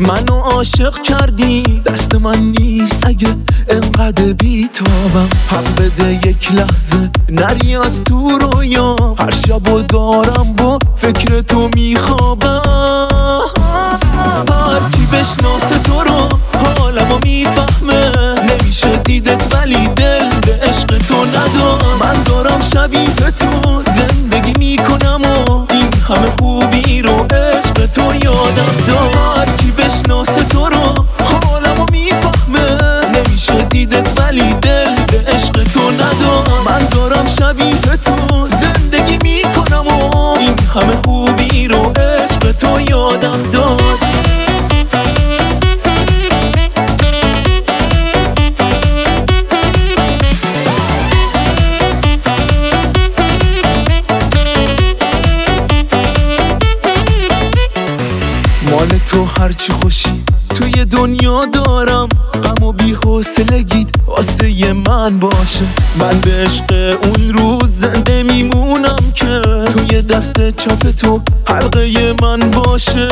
منو عاشق کردی، دست من نیست اگه انقدر بیتابم. حق بده یک لحظه نری از تو رویام، هر شبو دارم با فکر تو میخوابم. هر کی بشناسه تو رو حالمو میفهمه، نمیشه دیدت ولی دل به عشق تو ندارم. من دارم شبیه تو زندگی میکنم و این همه خوبی رو عشق تو یادم داد. هر کی بشناسه تو رو حالمو میفهمه، نمیشه دیدت ولی دل به عشق تو ندارم. من دارم شبیه تو زندگی میکنم و این همه خوبی رو عشق تو یادم داد. مال تو هرچی خوشی توی دنیا دارم، غم و بی‌حوصلگیت واسه من باشه. من به عشق اون روز زنده میمونم که توی دست چپ تو حلقه من باشه.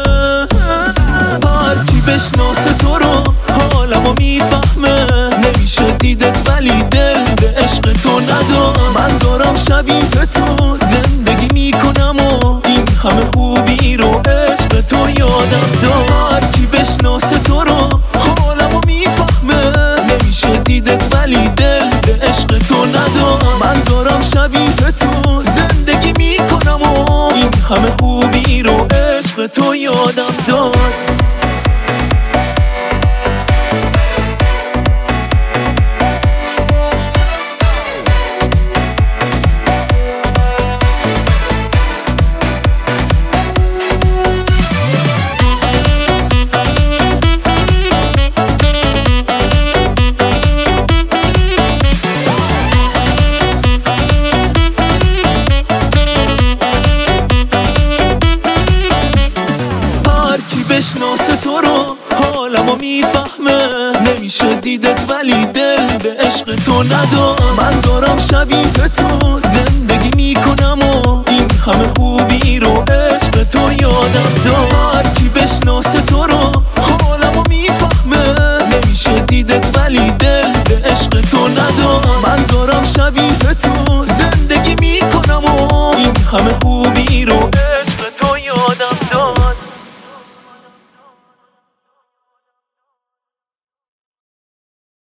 هر کی بشناسه تو رو حالمو میفهمه، نمیشه دیدت ولی دل به عشق تو ندارم. من دارم شبیه تو زندگی میکنم و این همه خوبی رو عشق تو یادم داد. هر کی بشناسه تو رو حالمو میفهمه، نمیشه دیدت ولی دل به عشق تو ندارم. من دارم شبیه تو زندگی میکنم و این همه خوبی رو عشق تو یادم داد. بشناسه تو رو حالمو میفهمه، نمیشه دیدت ولی دل به عشق تو ندارم. من دارم شبیه تو زندگی میکنم و این همه خوبی رو عشق تو یادم داد. هر کی بشناسه تو رو حالمو میفهمه، نمیشه دیدت ولی دل به عشق تو ندارم. من دارم شبیه تو زندگی میکنم و این همه